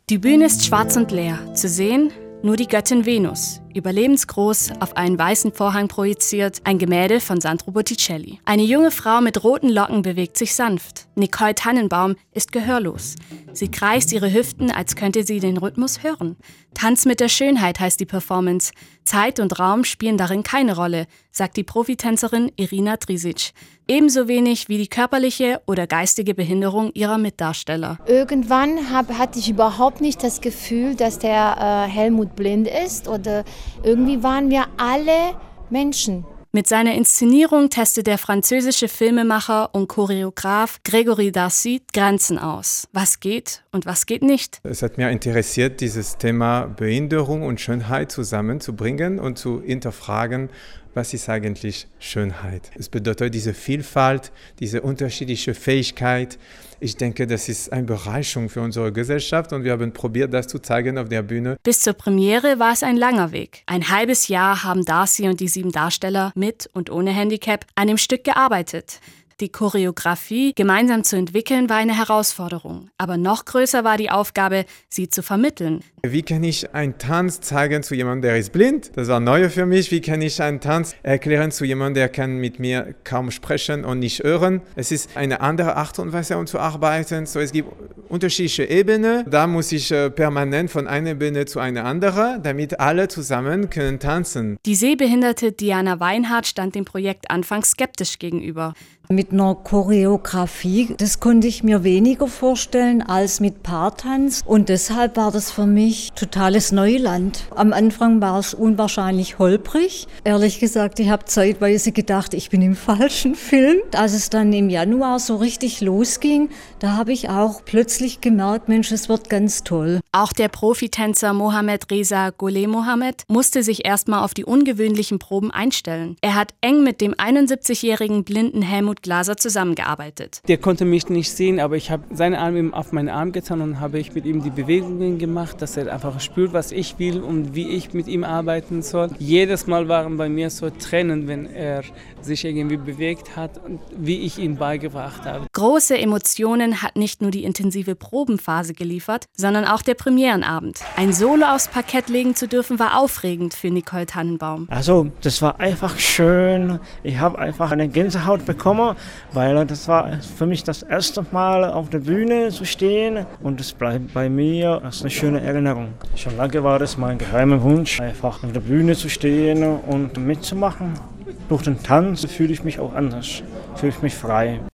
Die Bühne ist schwarz und leer. Zu sehen nur die Göttin Venus, überlebensgroß auf einen weißen Vorhang projiziert, ein Gemälde von Sandro Botticelli. Eine junge Frau mit roten Locken bewegt sich sanft. Nicole Tannenbaum ist gehörlos. Sie kreist ihre Hüften, als könnte sie den Rhythmus hören. Tanz mit der Schönheit heißt die Performance. Zeit und Raum spielen darin keine Rolle, sagt die Profitänzerin Irina Trisic. Ebenso wenig wie die körperliche oder geistige Behinderung ihrer Mitdarsteller. Irgendwann hatte ich überhaupt nicht das Gefühl, dass der Helmut blind ist. Oder irgendwie waren wir alle Menschen. Mit seiner Inszenierung testet der französische Filmemacher und Choreograf Grégory Darcy Grenzen aus. Was geht und was geht nicht? Es hat mich interessiert, dieses Thema Behinderung und Schönheit zusammenzubringen und zu hinterfragen, was ist eigentlich Schönheit? Es bedeutet diese Vielfalt, diese unterschiedliche Fähigkeit. Ich denke, das ist eine Bereicherung für unsere Gesellschaft und wir haben probiert, das zu zeigen auf der Bühne. Bis zur Premiere war es ein langer Weg. Ein halbes Jahr haben Darcy und die 7 Darsteller mit und ohne Handicap an dem Stück gearbeitet. Die Choreografie gemeinsam zu entwickeln war eine Herausforderung. Aber noch größer war die Aufgabe, sie zu vermitteln. Wie kann ich einen Tanz zeigen zu jemandem, der ist blind? Das war neu für mich. Wie kann ich einen Tanz erklären zu jemandem, der kann mit mir kaum sprechen und nicht hören? Es ist eine andere Art und Weise, um zu arbeiten. So, es gibt unterschiedliche Ebenen. Da muss ich permanent von einer Ebene zu einer anderen, damit alle zusammen können tanzen. Die sehbehinderte Diana Weinhardt stand dem Projekt anfangs skeptisch gegenüber. Mit einer Choreografie, das konnte ich mir weniger vorstellen als mit Paartanz. Und deshalb war das für mich totales Neuland. Am Anfang war es unwahrscheinlich holprig. Ehrlich gesagt, ich habe zeitweise gedacht, ich bin im falschen Film. Als es dann im Januar so richtig losging, da habe ich auch plötzlich gemerkt, Mensch, es wird ganz toll. Auch der Profitänzer Mohamed Reza Goleh Mohamed musste sich erstmal auf die ungewöhnlichen Proben einstellen. Er hat eng mit dem 71-jährigen blinden Helmut Glaser zusammengearbeitet. Der konnte mich nicht sehen, aber ich habe seine Arme auf meinen Arm getan und habe ich mit ihm die Bewegungen gemacht, dass er einfach spürt, was ich will und wie ich mit ihm arbeiten soll. Jedes Mal waren bei mir so Tränen, wenn er sich irgendwie bewegt hat und wie ich ihn beigebracht habe. Große Emotionen hat nicht nur die intensive Probenphase geliefert, sondern auch der Premierenabend. Ein Solo aufs Parkett legen zu dürfen, war aufregend für Nicole Tannenbaum. Also, das war einfach schön. Ich habe einfach eine Gänsehaut bekommen, weil das war für mich das erste Mal auf der Bühne zu stehen und es bleibt bei mir als eine schöne Erinnerung. Schon lange war das mein geheimer Wunsch, einfach auf der Bühne zu stehen und mitzumachen. Durch den Tanz fühle ich mich auch anders, fühle ich mich frei.